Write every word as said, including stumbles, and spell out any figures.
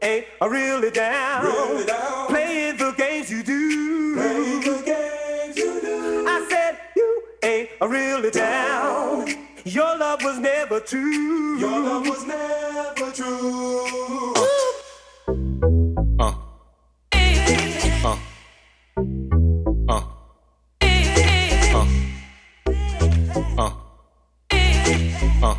ain't really down. Really down. Playing the games you do. Playing the games you do. I said you ain't really down. Your love was never true. Your love was never true. Uh. Uh. Uh. Uh. Uh. Uh. Uh.